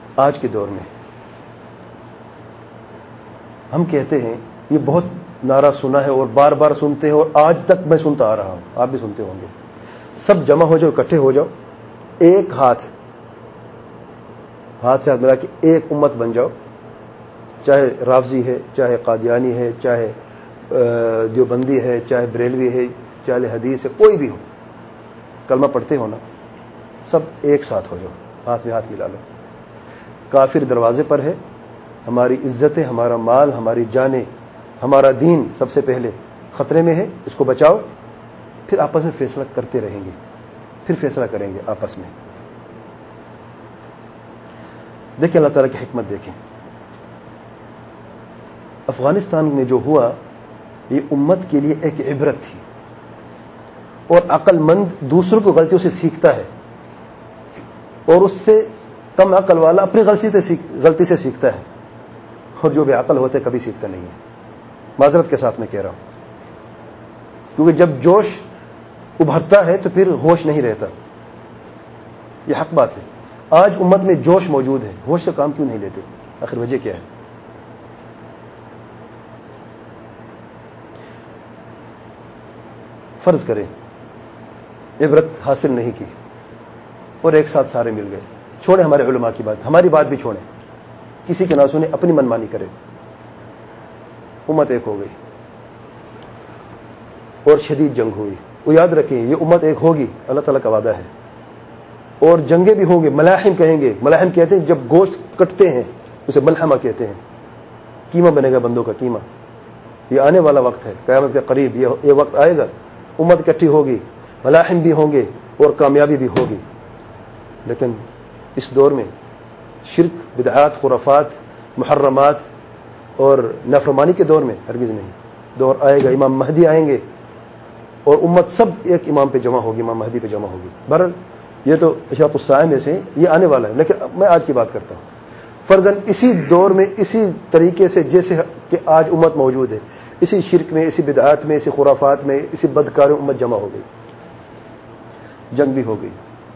آج کے دور میں ہم کہتے ہیں، یہ بہت نعرہ سنا ہے اور بار بار سنتے ہیں اور آج تک میں سنتا آ رہا ہوں، آپ بھی سنتے ہوں گے، سب جمع ہو جاؤ، اکٹھے ہو جاؤ، ایک ہاتھ سے ہاتھ ملا کے ایک امت بن جاؤ، چاہے رافضی ہے، چاہے قادیانی ہے، چاہے دیوبندی ہے، چاہے بریلوی ہے، چاہے حدیث ہے، کوئی بھی ہو، کلمہ پڑھتے ہو نا، سب ایک ساتھ ہو جاؤ، ہاتھ میں ہاتھ ملا لو۔ کافر دروازے پر ہے، ہماری عزتیں، ہمارا مال، ہماری جانیں، ہمارا دین سب سے پہلے خطرے میں ہے، اس کو بچاؤ، پھر آپس میں فیصلہ کرتے رہیں گے، پھر فیصلہ کریں گے آپس میں۔ دیکھیں اللہ تعالیٰ کی حکمت دیکھیں، افغانستان میں جو ہوا یہ امت کے لیے ایک عبرت تھی، اور عقل مند دوسروں کو غلطیوں سے سیکھتا ہے، اور اس سے کم عقل والا اپنی غلطی سے سیکھتا ہے، اور جو بے عقل ہوتے کبھی سیکھتا نہیں ہے۔ معذرت کے ساتھ میں کہہ رہا ہوں، کیونکہ جب جوش ابھرتا ہے تو پھر ہوش نہیں رہتا، یہ حق بات ہے۔ آج امت میں جوش موجود ہے، ہوش سے کام کیوں نہیں لیتے؟ آخر وجہ کیا ہے؟ فرض کریں عبرت حاصل نہیں کی اور ایک ساتھ سارے مل گئے، چھوڑیں ہمارے علماء کی بات، ہماری بات بھی چھوڑیں، کسی کے نہ سنیں، اپنی منمانی کرے، امت ایک ہو گئی اور شدید جنگ ہوئی۔ وہ یاد رکھیں یہ امت ایک ہوگی، اللہ تعالیٰ کا وعدہ ہے، اور جنگیں بھی ہوں گے، ملاحم کہیں گے، ملاحم کہتے ہیں جب گوشت کٹتے ہیں اسے ملحمہ کہتے ہیں، قیمہ بنے گا بندوں کا قیمہ۔ یہ آنے والا وقت ہے، قیامت کے قریب یہ وقت آئے گا، امت اکٹھی ہوگی، ملاحم بھی ہوں گے اور کامیابی بھی ہوگی۔ لیکن اس دور میں شرک، بدعات، خرافات، محرمات اور نافرمانی کے دور میں ہرگز نہیں۔ دور آئے گا، امام مہدی آئیں گے اور امت سب ایک امام پہ جمع ہوگی، امام مہدی پہ جمع ہوگی۔ بہرحال یہ تو اشراط الساعہ میں سے یہ آنے والا ہے، لیکن میں آج کی بات کرتا ہوں۔ فرضاً اسی دور میں اسی طریقے سے جیسے کہ آج امت موجود ہے، اسی شرک میں، اسی بدعات میں، اسی خرافات میں، اسی بدکاروں امت جمع ہو گئی، جنگ بھی ہو گئی،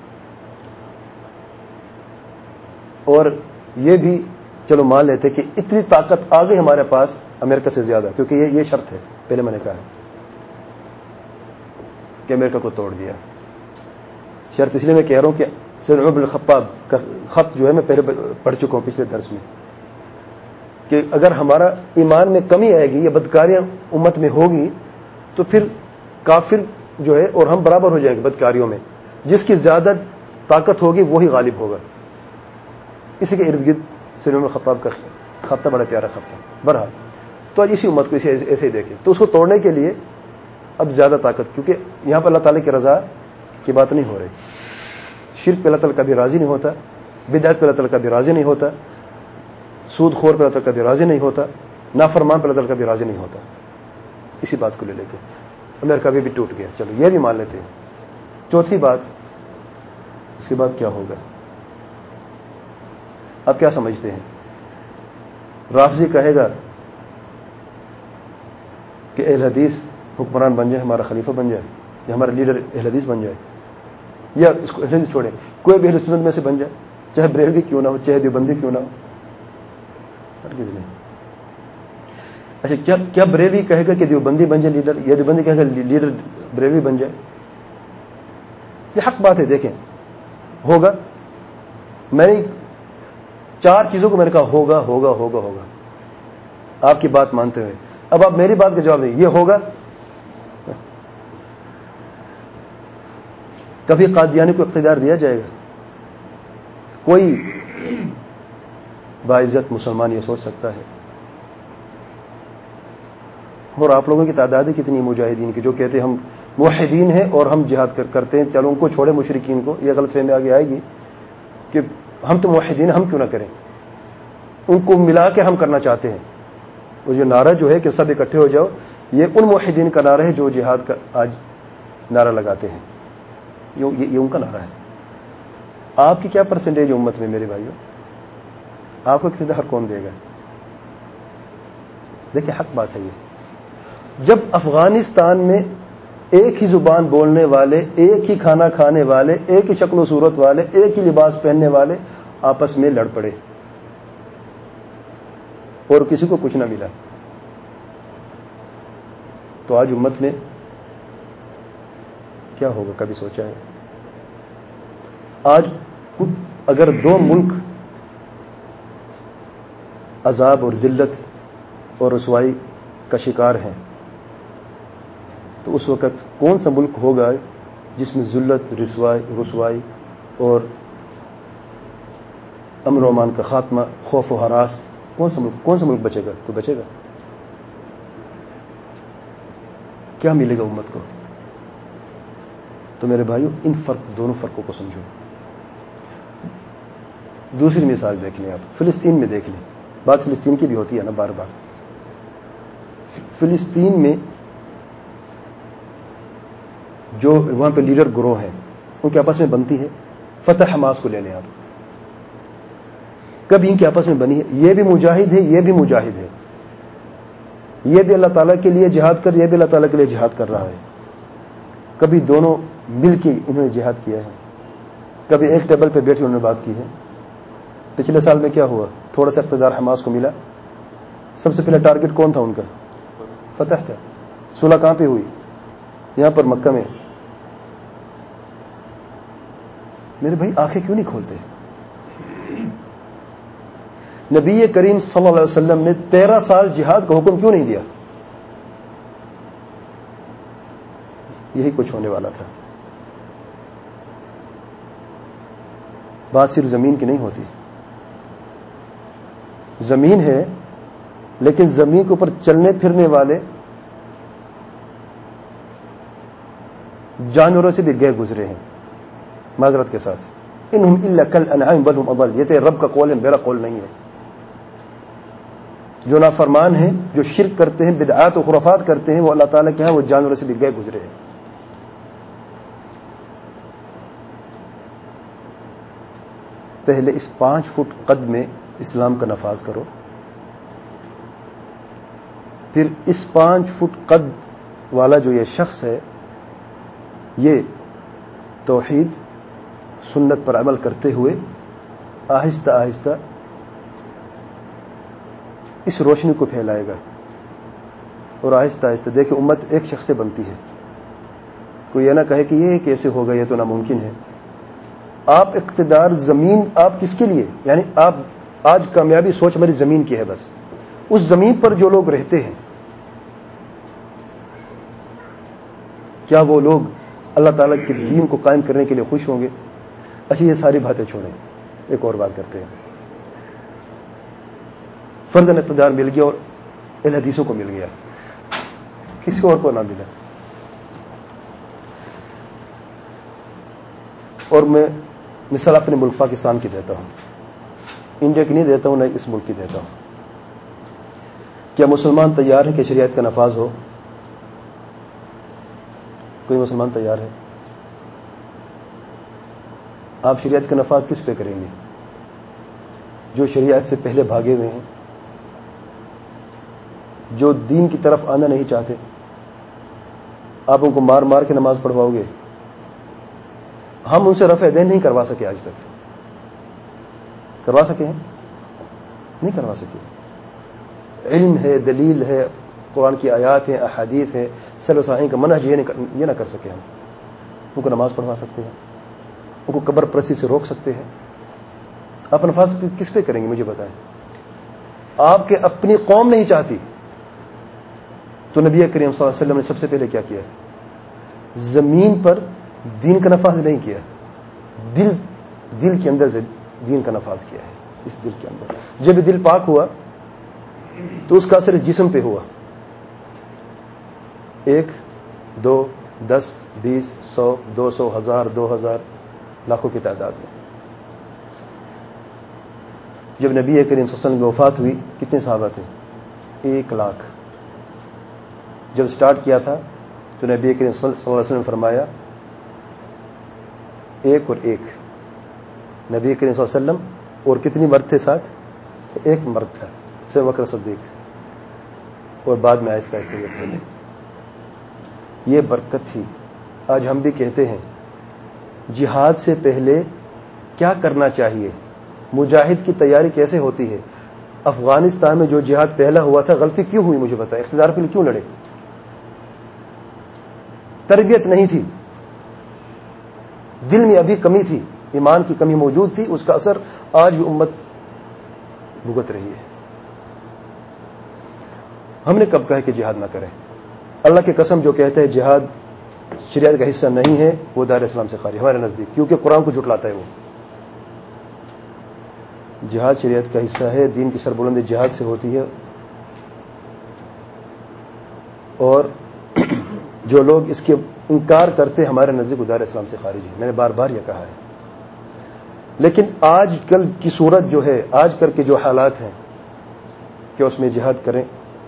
اور یہ بھی چلو مان لیتے کہ اتنی طاقت آ گئی ہمارے پاس امریکہ سے زیادہ، کیونکہ یہ شرط ہے، پہلے میں نے کہا ہے کہ امریکہ کو توڑ دیا۔ شرط اس لیے میں کہہ رہا ہوں کہ سیدنا عمر بن الخطاب کا خط جو ہے میں پہلے پڑھ چکا ہوں پچھلے درس میں، کہ اگر ہمارا ایمان میں کمی آئے گی یا بدکاریاں امت میں ہوگی تو پھر کافر جو ہے اور ہم برابر ہو جائیں گے بدکاریوں میں، جس کی زیادہ طاقت ہوگی وہی غالب ہوگا۔ اسی کے ارد گرد سیدنا عمر بن الخطاب کا خط تھا، بڑا پیارا خط تھا۔ بہرحال تو آج اسی امت کو ایسے ہی دیکھیں، تو اس کو توڑنے کے لیے اب زیادہ طاقت، کیونکہ یہاں پر اللہ تعالیٰ کی رضا کی بات نہیں ہو رہی، شرک پہ اللہ تعالیٰ کبھی راضی نہیں ہوتا، بدعت پہ اللہ تعالیٰ کبھی راضی نہیں ہوتا، سود خور پہ اللہ تعالیٰ کبھی راضی نہیں ہوتا، نافرمان پہ اللہ تعالیٰ کبھی راضی نہیں ہوتا۔ اسی بات کو لے لیتے، امریکہ بھی ٹوٹ گیا، چلو یہ بھی مان لیتے ہیں۔ چوتھی بات، اس کے بعد کیا ہوگا؟ آپ کیا سمجھتے ہیں؟ رافضی کہے گا کہ اہل حدیث حکمران بن جائے، ہمارا خلیفہ بن جائے، یا ہمارا لیڈر اہل حدیث بن جائے، یا اس کو اہل حدیث چھوڑے کوئی بھی اہل سنت میں سے بن جائے، چاہے بریلوی کیوں نہ ہو، چاہے دیوبندی کیوں نہ ہو، ہرگز نہیں۔ اچھا کیا بریلوی کہے گا کہ دیوبندی بن جائے لیڈر، یا دیوبندی کہے گا لیڈر بریلوی بن جائے؟ یہ حق بات ہے، دیکھیں ہوگا۔ میں نے 4 چیزوں کو میں نے کہا ہوگا ہوگا ہوگا ہوگا، آپ کی بات مانتے ہوئے۔ اب آپ میری بات کا جواب دیں، یہ ہوگا؟ کبھی قادیانی کو اقتدار دیا جائے گا؟ کوئی باعزت مسلمان یہ سوچ سکتا ہے؟ اور آپ لوگوں کی تعداد کتنی مجاہدین کی جو کہتے ہیں ہم موحدین ہیں اور ہم جہاد کرتے ہیں، چلو ان کو چھوڑے، مشرکین کو، یہ غلط فہمی آگے آئے گی کہ ہم تو موحدین، ہم کیوں نہ کریں؟ ان کو ملا کے ہم کرنا چاہتے ہیں۔ اور یہ نعرہ جو ہے کہ سب اکٹھے ہو جاؤ، یہ ان موحدین کا نعرہ ہے جو جہاد کا آج نعرہ لگاتے ہیں، یہ ان کا نعرہ ہے۔ آپ کی کیا پرسنٹیج امت میں میرے بھائیوں؟ آپ کو اقتدار کون دے گا؟ دیکھیں حق بات ہے یہ۔ جب افغانستان میں ایک ہی زبان بولنے والے، ایک ہی کھانا کھانے والے، ایک ہی شکل و صورت والے، ایک ہی لباس پہننے والے آپس میں لڑ پڑے اور کسی کو کچھ نہ ملا. تو آج امت میں کیا ہوگا؟ کبھی سوچا ہے؟ آج اگر دو ملک عذاب اور ذلت اور رسوائی کا شکار ہیں تو اس وقت کون سا ملک ہوگا جس میں ذلت، رسوائی اور امن و امان کا خاتمہ، خوف و ہراس، کون سا ملک بچے گا؟ کوئی بچے گا؟ کیا ملے گا امت کو؟ تو میرے بھائیو، دونوں فرقوں کو سمجھو. دوسری مثال دیکھ لیں آپ، فلسطین میں دیکھ لیں. بات فلسطین کی بھی ہوتی ہے نا بار بار. فلسطین میں جو وہاں پہ لیڈر گروہ ہیں ان کے آپس میں بنتی ہے. فتح حماس کو لے لیں آپ، کبھی ان کے آپس میں بنی ہے؟ یہ بھی مجاہد ہے، یہ بھی مجاہد ہے. یہ بھی اللہ تعالیٰ کے لیے جہاد کر، یہ بھی اللہ تعالیٰ کے لیے جہاد کر رہا ہے. کبھی دونوں مل کے انہوں نے جہاد کیا ہے، کبھی ایک ٹیبل پہ بیٹھ کے انہوں نے بات کی ہے. پچھلے سال میں کیا ہوا؟ تھوڑا سا اقتدار حماس کو ملا. سب سے پہلا ٹارگٹ کون تھا ان کا؟ فتح تھا. صلح کہاں پہ ہوئی؟ یہاں پر مکہ میں. میرے بھائی آنکھیں کیوں نہیں کھولتے؟ نبی کریم صلی اللہ علیہ وسلم نے 13 سال جہاد کا حکم کیوں نہیں دیا؟ یہی کچھ ہونے والا تھا. بات صرف زمین کی نہیں ہوتی. زمین ہے لیکن زمین کے اوپر چلنے پھرنے والے جانوروں سے بھی گئے گزرے ہیں. معذرت کے ساتھ، انہم الا کالانعام بل هم اضل. یہ تیرے رب کا قول ہے، میرا قول نہیں ہے. جو نافرمان ہیں، جو شرک کرتے ہیں، بدعات و خرافات کرتے ہیں، وہ اللہ تعالیٰ کے ہاں وہ جانوروں سے بھی گئے گزرے ہیں. پہلے اس 5 فٹ قد میں اسلام کا نفاذ کرو، پھر اس 5 فٹ قد والا جو یہ شخص ہے یہ توحید سنت پر عمل کرتے ہوئے آہستہ آہستہ اس روشنی کو پھیلائے گا. اور آہستہ آہستہ دیکھیں امت ایک شخص سے بنتی ہے. کوئی یہ نہ کہے کہ یہ کیسے ہوگا، یہ تو ناممکن ہے. آپ اقتدار زمین آپ کس کے لیے؟ یعنی آپ آج کامیابی سوچ ہماری زمین کی ہے. بس اس زمین پر جو لوگ رہتے ہیں کیا وہ لوگ اللہ تعالیٰ کے دین کو قائم کرنے کے لیے خوش ہوں گے؟ اچھا یہ ساری باتیں چھوڑیں، ایک اور بات کرتے ہیں. فرضاً اقتدار مل گیا اور اہل حدیثوں کو مل گیا، کسی اور کو نہ ملا. اور میں مثال اپنے ملک پاکستان کی دیتا ہوں، انڈیا کی نہیں دیتا ہوں، نہ اس ملک کی دیتا ہوں. کیا مسلمان تیار ہے کہ شریعت کا نفاذ ہو؟ کوئی مسلمان تیار ہے؟ آپ شریعت کا نفاذ کس پہ کریں گے؟ جو شریعت سے پہلے بھاگے ہوئے ہیں، جو دین کی طرف آنا نہیں چاہتے. آپ ان کو مار مار کے نماز پڑھواؤ گے؟ ہم ان سے رفع دین نہیں کروا سکے، آج تک کروا سکے ہیں؟ نہیں کروا سکے. علم ہے، دلیل ہے، قرآن کی آیات ہیں، احادیث ہیں، سلف صالحین کا منہج یہ نہ کر سکے. ہم ان کو نماز پڑھوا سکتے ہیں، ان کو قبر پرستی سے روک سکتے ہیں. آپ نفاذ کس پہ کریں گے مجھے بتائیں؟ آپ کے اپنی قوم نہیں چاہتی تو نبی کریم صلی اللہ علیہ وسلم نے سب سے پہلے کیا کیا؟ زمین پر دین کا نفاذ نہیں کیا، دل کے اندر سے دین کا نفاذ کیا ہے. اس دل کے اندر جب دل پاک ہوا تو اس کا اثر جسم پہ ہوا. 1 2 10 20 100 200 1000 2000 لاکھوں کی تعداد میں. جب نبی کریم صلی اللہ علیہ وسلم کی وفات ہوئی کتنے صحابہ تھے؟ 1 لاکھ. جب سٹارٹ کیا تھا تو نبی کریم صلی اللہ علیہ وسلم نے فرمایا 1 اور 1. نبی کریم صلی اللہ علیہ وسلم اور کتنی مرد تھے ساتھ؟ 1 مرد تھا، ابو بکر صدیق. اور بعد میں آہستہ آہستہ یہ پھیلے. یہ برکت تھی. آج ہم بھی کہتے ہیں جہاد سے پہلے کیا کرنا چاہیے؟ مجاہد کی تیاری کیسے ہوتی ہے؟ افغانستان میں جو جہاد پہلا ہوا تھا غلطی کیوں ہوئی مجھے بتائیں، اقتدار کے لیے کیوں لڑے؟ تربیت نہیں تھی، دل میں ابھی کمی تھی، ایمان کی کمی موجود تھی، اس کا اثر آج بھی امت بھگت رہی ہے۔ ہم نے کب کہا کہ جہاد نہ کریں؟ اللہ کی قسم جو کہتے ہیں جہاد شریعت کا حصہ نہیں ہے وہ دار اسلام سے خارج ہمارے نزدیک، کیونکہ قرآن کو جھٹلاتا ہے۔ وہ جہاد شریعت کا حصہ ہے، دین کی سربلندی جہاد سے ہوتی ہے، اور جو لوگ اس کے انکار کرتے ہمارے نزدیک وہ دار اسلام سے خارج ہے۔ میں نے بار بار یہ کہا ہے، لیکن آج کل کی صورت جو ہے، آج کل کے جو حالات ہیں کہ اس میں جہاد کریں،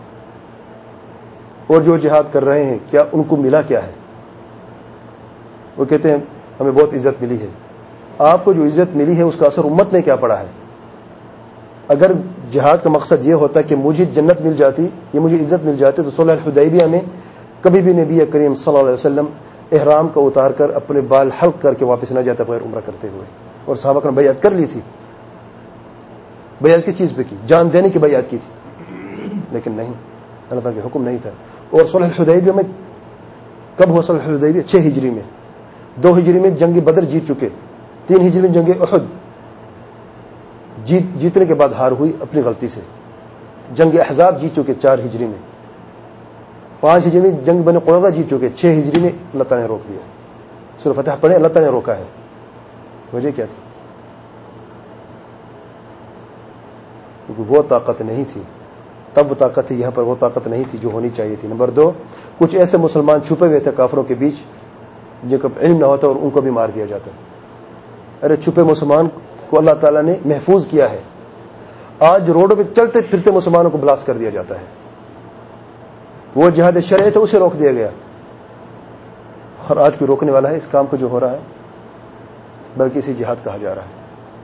اور جو جہاد کر رہے ہیں کیا ان کو ملا کیا ہے؟ وہ کہتے ہیں ہمیں بہت عزت ملی ہے۔ آپ کو جو عزت ملی ہے اس کا اثر امت میں کیا پڑا ہے؟ اگر جہاد کا مقصد یہ ہوتا کہ مجھے جنت مل جاتی، یہ مجھے عزت مل جاتی، تو صلح الحدیبیہ میں کبھی بھی نبی کریم صلی اللہ علیہ وسلم احرام کا اتار کر اپنے بال حلق کر کے واپس نہ جاتا بغیر عمرہ کرتے ہوئے، اور صحابہ نے بیعت کر لی تھی۔ بیعت کس چیز پہ کی؟ جان دینے کی بیعت کی تھی، لیکن نہیں، اللہ تعالیٰ کا حکم نہیں تھا۔ اور صلح الحدیبیہ میں کب ہوا صلح الحدیبیہ؟ 6 ہجری میں۔ 2 ہجری میں جنگ بدر جیت چکے، 3 ہجری میں جنگ احد جیتنے کے بعد ہار ہوئی اپنی غلطی سے۔ جنگ احزاب جیت چکے 4 ہجری میں، 5 ہجری میں جنگ بنی قریظہ جیت چکے، 6 ہجری میں اللہ تعالیٰ نے روک دیا۔ سورہ فتح پڑھیں، اللہ تعالیٰ نے روکا ہے۔ وجہ کیا تھی؟ کیونکہ وہ طاقت نہیں تھی، تب وہ طاقت تھی، یہاں پر وہ طاقت نہیں تھی جو ہونی چاہیے تھی۔ نمبر 2، کچھ ایسے مسلمان چھپے ہوئے تھے کافروں کے بیچ جن کا علم نہ ہوتا اور ان کو بھی مار دیا جاتا۔ ارے چھپے مسلمان کو اللہ تعالیٰ نے محفوظ کیا ہے، آج روڈوں پہ چلتے پھرتے مسلمانوں کو بلاسٹ کر دیا جاتا ہے۔ وہ جہاد شرعی تھا، اسے روک دیا گیا، اور آج کوئی روکنے والا ہے اس کام کو جو ہو رہا ہے؟ بلکہ اسے جہاد کہا جا رہا ہے۔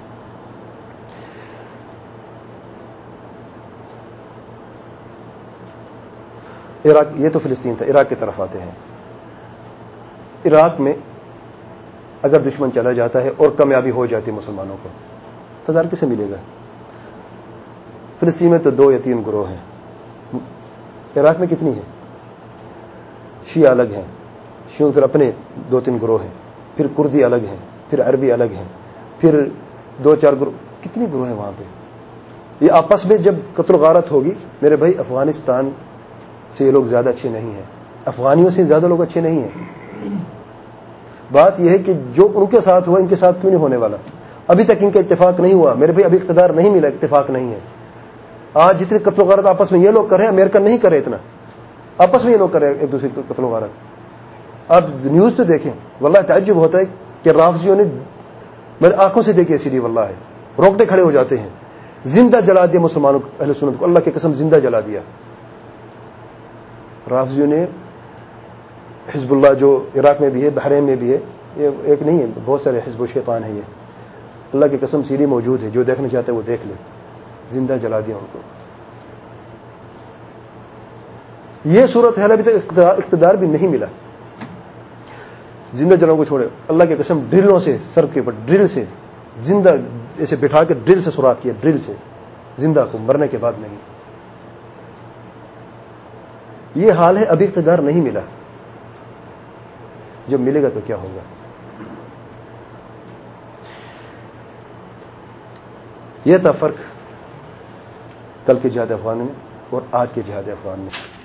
عراق، یہ تو فلسطین تھا، عراق کی طرف آتے ہیں۔ عراق میں اگر دشمن چلا جاتا ہے اور کامیابی ہو جاتی ہے مسلمانوں کو، اقتدار کسے ملے گا؟ فلسطین میں تو 2 یا 3 گروہ ہیں، عراق میں کتنی ہیں؟ شیعہ الگ ہیں، شیعوں پھر اپنے 2-3 گروہ ہیں، پھر کردی الگ ہیں، پھر عربی الگ ہیں، پھر 2-4 گروہ، کتنی گروہ ہیں وہاں پہ؟ یہ آپس میں جب قتل و غارت ہوگی، میرے بھائی افغانستان سے یہ لوگ زیادہ اچھے نہیں ہیں، افغانیوں سے زیادہ لوگ اچھے نہیں ہیں۔ بات یہ ہے کہ جو ان کے ساتھ ہوا ان کے ساتھ کیوں نہیں ہونے والا؟ ابھی تک ان کا اتفاق نہیں ہوا میرے بھائی، ابھی اقتدار نہیں ملا، اتفاق نہیں ہے۔ آج جتنے قتل و غارت آپس میں یہ لوگ کر رہے ہیں، امریکہ نہیں کر رہے اتنا، آپس میں یہ لوگ کر رہے ہیں ایک دوسرے کو قتل و غارت۔ آپ نیوز تو دیکھیں، واللہ تعجب ہوتا ہے کہ رافضیوں نے، میرے آنکھوں سے دیکھے سیدھی، واللہ ہے، روکتے کھڑے ہو جاتے ہیں، زندہ جلا دیا مسلمانوں کو، اہل سنت کو، اللہ کی قسم زندہ جلا دیا۔ رافضیوں نے حزب اللہ جو عراق میں بھی ہے، بحرین میں بھی ہے، یہ ایک نہیں ہے، بہت سارے حزب و شیطان ہیں، یہ اللہ کی قسم سیدھی موجود ہے، جو دیکھنا چاہتے ہیں وہ دیکھ لے، زندہ جلا دیا ان کو۔ یہ صورت ہے، ابھی تک اقتدار بھی نہیں ملا، زندہ جلاؤں کو چھوڑے، اللہ کی قسم ڈرلوں سے، سر کے اوپر ڈرل سے زندہ ایسے بٹھا کے ڈرل سے سوراخ کیا، ڈرل سے زندہ کو، مرنے کے بعد نہیں۔ یہ حال ہے، ابھی اقتدار نہیں ملا، جب ملے گا تو کیا ہوگا؟ یہ تھا فرق کل کے جہاد افغان میں اور آج کے جہاد افغان میں۔